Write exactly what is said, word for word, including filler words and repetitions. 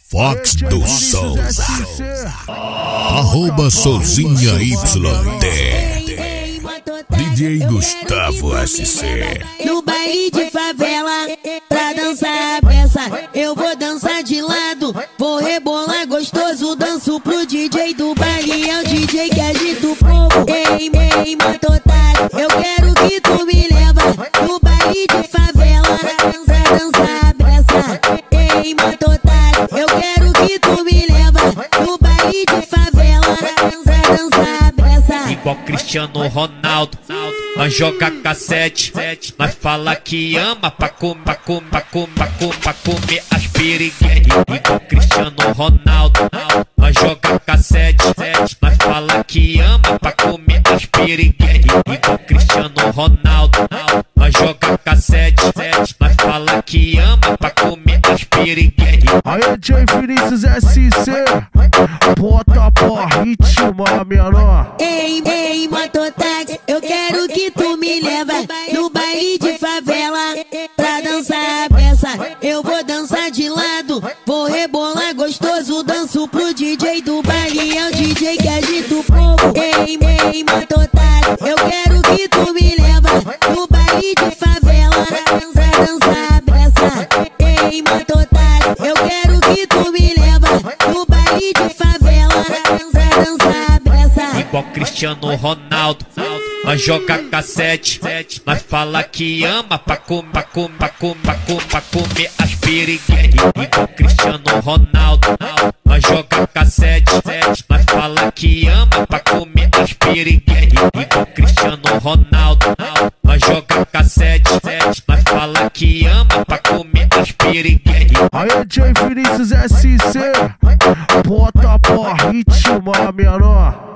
Fox do Souza, arroba Souzinha Y T, D J Gustavo S C. No baile de favela, pra dançar a peça, eu vou dançar de lado, vou rebolar gostoso, danço pro D J do baile, é o D J que agita o povo. Ei, ei, matotado, eu quero que tu me leva no baile de favela, dançar, dançar a peça. Ei, matotado, eu quero que tu me leva no baile de favela, dançar, dançar a peça. Igual Cristiano Ronaldo, nós joga cassete, nós fala que ama pra comer, pra comer, pra comer, pra comer, pra comer as piriguetes. Igual Cristiano Ronaldo, nós joga cassete, nós fala que ama pra comer as piriguetes. Igual Cristiano Ronaldo, nós joga cassete, nós fala que ama pra comer as piriguetes. Aí, D J Vinícius S C, bota pra ritmo, menor. Ei, ei, mototáxi, eu quero que tu me leva no baile de favela, pra dançar a peça, eu vou dançar de lado, vou rebolar gostoso, danço pro D J do baile, é o D J que agita o povo. Ei, ei, mototáxi, eu quero que tu me leva no baile de favela, dançar, dançar a peça. Ei, mototáxi, eu quero que tu me leva no baile de favela, dançar, dançar a peça. Igual Cristiano Ronaldo, nós joga cassete, nós fala que ama pra comer, pra comer, pra comer, pra comer, pra comer as piriguetes. Igual Cristiano Ronaldo, nós joga cassete, nós fala que ama pra comer as piriguetes. Igual Cristiano Ronaldo, nós joga cassete, nós fala que ama pra comer as piriguetes. Aí, D J Vinícius S C, bota pra ritmo, menor.